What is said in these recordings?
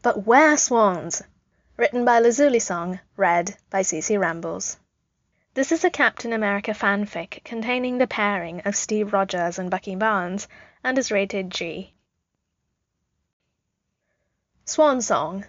But Where Swans? Written by Lazuli Song, read by CC Rambles. This is a Captain America fanfic containing the pairing of Steve Rogers and Bucky Barnes, and is rated G. Swan Song.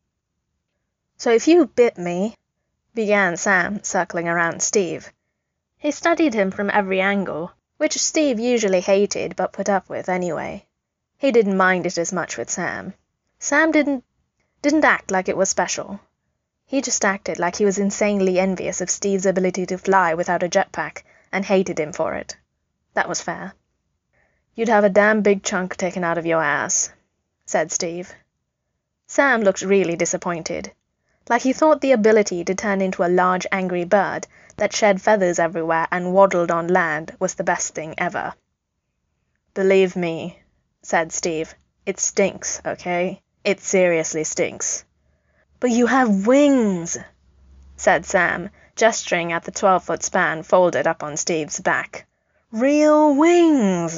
"So if you bit me," began Sam, circling around Steve. He studied him from every angle, which Steve usually hated but put up with anyway. He didn't mind it as much with Sam. Sam didn't act like it was special. He just acted like he was insanely envious of Steve's ability to fly without a jetpack and hated him for it. That was fair. "You'd have a damn big chunk taken out of your ass," said Steve. Sam looked really disappointed, like he thought the ability to turn into a large angry bird that shed feathers everywhere and waddled on land was the best thing ever. "Believe me," said Steve, "it stinks, okay? It seriously stinks." "But you have wings," said Sam, gesturing at the 12-foot span folded up on Steve's back. "Real wings!"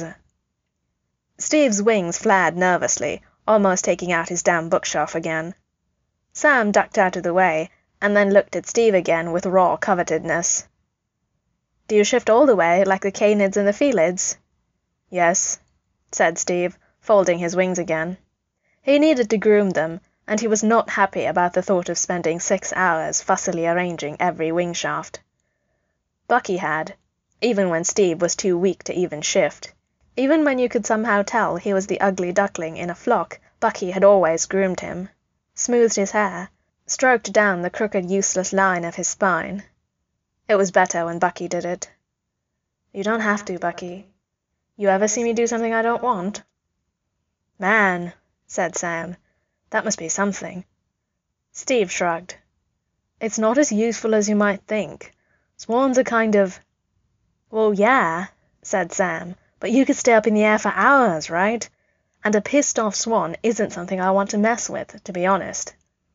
Steve's wings flared nervously, almost taking out his damn bookshelf again. Sam ducked out of the way, and then looked at Steve again with raw covetousness. "Do you shift all the way, like the canids and the felids?" "Yes," said Steve, folding his wings again. He needed to groom them, and he was not happy about the thought of spending 6 hours fussily arranging every wing shaft. Bucky had, even when Steve was too weak to even shift. Even when you could somehow tell he was the ugly duckling in a flock, Bucky had always groomed him, smoothed his hair, stroked down the crooked useless line of his spine. It was better when Bucky did it. "You don't have to, Bucky. You ever see me do something I don't want?" "Man," said Sam, "that must be something." Steve shrugged. "It's not as useful as you might think. Swans are kind of—" "Well, yeah," said Sam, "but you could stay up in the air for hours, right? And a pissed-off swan isn't something I want to mess with, to be honest."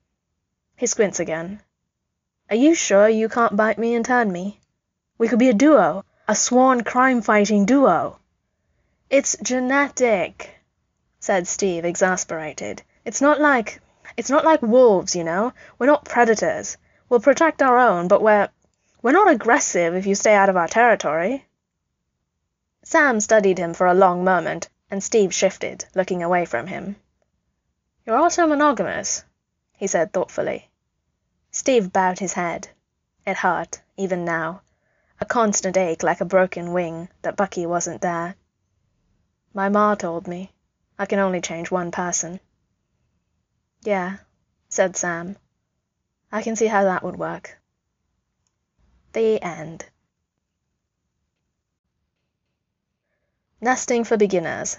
He squints again. "Are you sure you can't bite me and turn me? We could be a duo, a swan crime-fighting duo." "It's genetic," said Steve, exasperated. It's not like wolves, you know? We're not predators. We'll protect our own, but we're not aggressive if you stay out of our territory." Sam studied him for a long moment, and Steve shifted, looking away from him. "You're also monogamous," he said thoughtfully. Steve bowed his head. It hurt, even now. A constant ache like a broken wing, that Bucky wasn't there. "My ma told me. I can only change one person." "Yeah," said Sam. "I can see how that would work." The end. Nesting for beginners.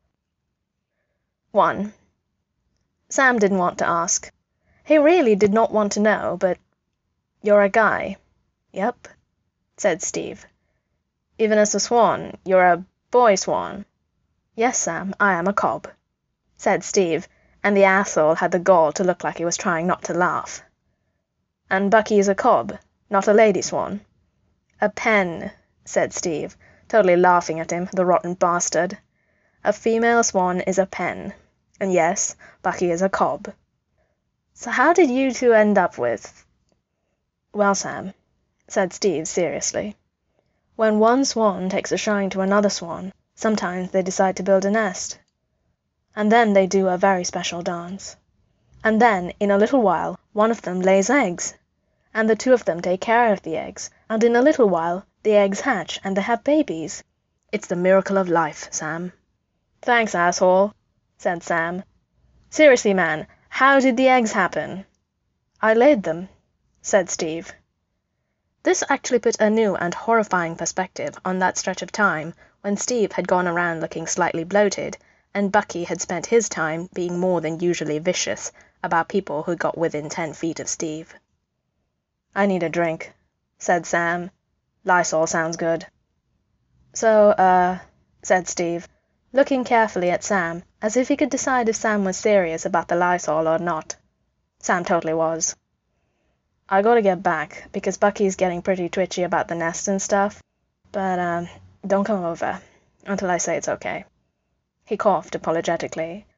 1. Sam didn't want to ask. He really did not want to know, but... "You're a guy." "Yep," said Steve. "Even as a swan, you're a boy swan." "Yes, Sam, I am a cob," said Steve, and the asshole had the gall to look like he was trying not to laugh. "And Bucky is a cob, not a lady swan." "A pen," said Steve, totally laughing at him, the rotten bastard. "A female swan is a pen. And yes, Bucky is a cob." "So how did you two end up with—" "Well, Sam," said Steve seriously, "when one swan takes a shine to another swan, sometimes they decide to build a nest. And then they do a very special dance. And then, in a little while, one of them lays eggs. And the two of them take care of the eggs, and in a little while the eggs hatch and they have babies. It's the miracle of life, Sam." "Thanks, asshole," said Sam. "Seriously, man, how did the eggs happen?" "I laid them," said Steve. This actually put a new and horrifying perspective on that stretch of time when Steve had gone around looking slightly bloated, and Bucky had spent his time being more than usually vicious about people who got within 10 feet of Steve. "I need a drink," said Sam. "Lysol sounds good." "So, said Steve, looking carefully at Sam, as if he could decide if Sam was serious about the Lysol or not. Sam totally was. "I gotta get back, because Bucky's getting pretty twitchy about the nest and stuff. But, don't come over until I say it's okay." He coughed apologetically.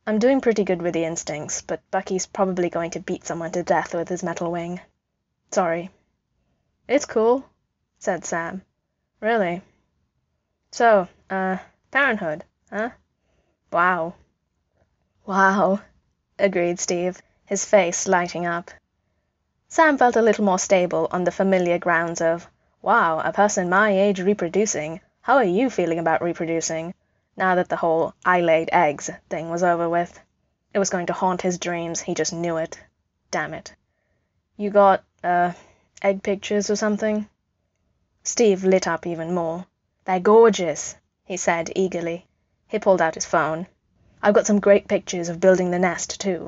I'm doing pretty good with the instincts, but Bucky's probably going to beat someone to death with his metal wing. Sorry." "It's cool," said Sam. "Really. So, parenthood, huh? Wow." "Wow," agreed Steve, his face lighting up. Sam felt a little more stable on the familiar grounds of, wow, a person my age reproducing. How are you feeling about reproducing? Now that the whole "I laid eggs" thing was over with. It was going to haunt his dreams, he just knew it. Damn it. "You got, egg pictures or something?" Steve lit up even more. "They're gorgeous," he said eagerly. He pulled out his phone. "I've got some great pictures of building the nest, too."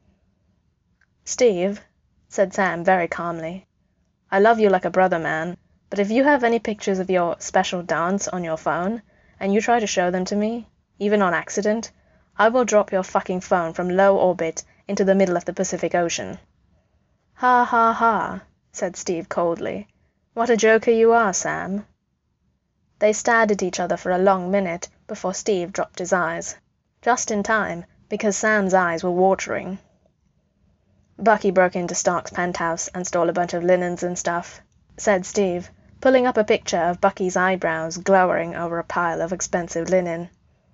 "Steve," said Sam very calmly, "I love you like a brother, man, but if you have any pictures of your special dance on your phone, and you try to show them to me, even on accident, I will drop your fucking phone from low orbit into the middle of the Pacific Ocean." "Ha ha ha," said Steve coldly. "What a joker you are, Sam." They stared at each other for a long minute before Steve dropped his eyes. Just in time, because Sam's eyes were watering. "Bucky broke into Stark's penthouse and stole a bunch of linens and stuff," said Steve, pulling up a picture of Bucky's eyebrows glowering over a pile of expensive linen.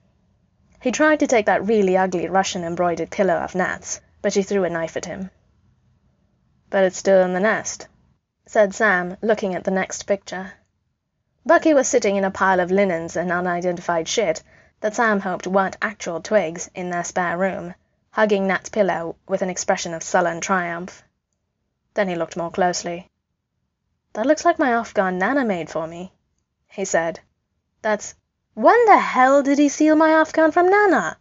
"He tried to take that really ugly Russian-embroidered pillow of Nat's, but she threw a knife at him." "But it's still in the nest," said Sam, looking at the next picture. Bucky was sitting in a pile of linens and unidentified shit that Sam hoped weren't actual twigs in their spare room, hugging Nat's pillow with an expression of sullen triumph. Then he looked more closely. "That looks like my Afghan Nana made for me," he said. "That's— When the hell did he steal my Afghan from Nana?"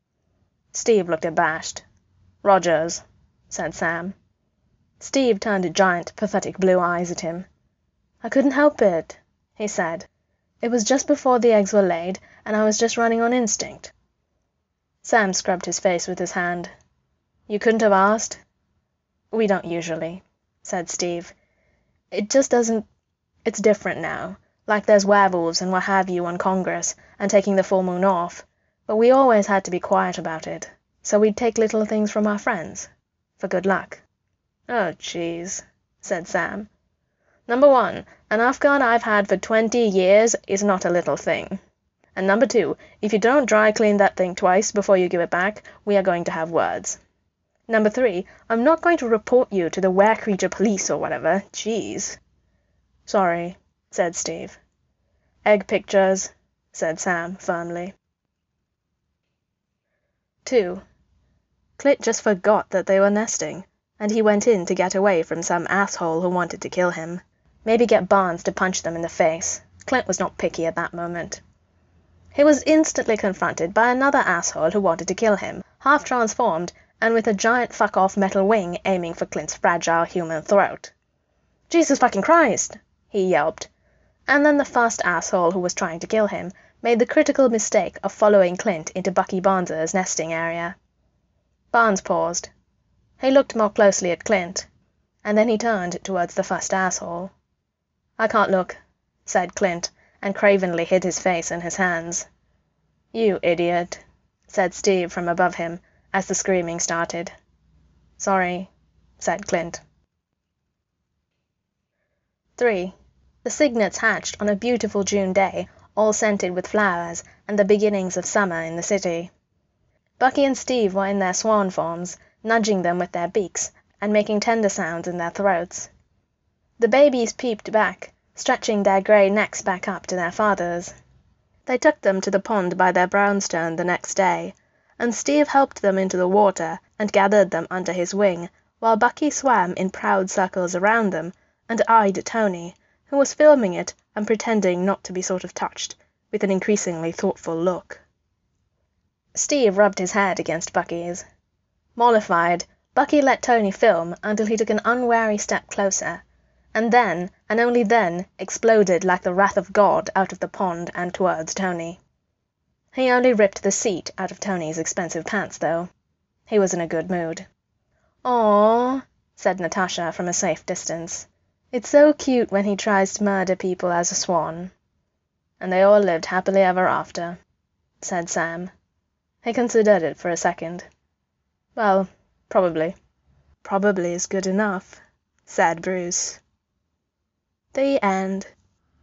Steve looked abashed. "Rogers," said Sam. Steve turned giant, pathetic blue eyes at him. "I couldn't help it," he said. "It was just before the eggs were laid, and I was just running on instinct." Sam scrubbed his face with his hand. "You couldn't have asked?" "We don't usually," said Steve. "It just doesn't— It's different now. Like there's werewolves and what have you on Congress, and taking the full moon off. But we always had to be quiet about it, so we'd take little things from our friends. For good luck." "Oh, jeez," said Sam. "Number one, an Afghan I've had for 20 years is not a little thing. And number two, if you don't dry clean that thing twice before you give it back, we are going to have words. Number three, I'm not going to report you to the were-creature police or whatever. Jeez." "Sorry," said Steve. "Egg pictures," said Sam firmly. 2. Clint just forgot that they were nesting, and he went in to get away from some asshole who wanted to kill him. Maybe get Barnes to punch them in the face. Clint was not picky at that moment. He was instantly confronted by another asshole who wanted to kill him, half transformed, and with a giant fuck-off metal wing aiming for Clint's fragile human throat. "Jesus fucking Christ!" he yelped. And then the first asshole who was trying to kill him made the critical mistake of following Clint into Bucky Barnes's nesting area. Barnes paused. He looked more closely at Clint, and then he turned towards the first asshole. "I can't look," said Clint, and cravenly hid his face in his hands. "You idiot," said Steve from above him as the screaming started. "Sorry," said Clint. 3. The cygnets hatched on a beautiful June day, all scented with flowers and the beginnings of summer in the city. Bucky and Steve were in their swan forms, nudging them with their beaks and making tender sounds in their throats. The babies peeped back, stretching their grey necks back up to their fathers. They took them to the pond by their brownstone the next day, and Steve helped them into the water and gathered them under his wing, while Bucky swam in proud circles around them and eyed Tony, who was filming it and pretending not to be sort of touched, with an increasingly thoughtful look. Steve rubbed his head against Bucky's. Mollified, Bucky let Tony film until he took an unwary step closer, and then, and only then, exploded like the wrath of God out of the pond and towards Tony. He only ripped the seat out of Tony's expensive pants, though. He was in a good mood. "Aw," said Natasha from a safe distance. "It's so cute when he tries to murder people as a swan." "And they all lived happily ever after," said Sam. He considered it for a second. Well, probably. Probably is good enough, said Bruce. The end.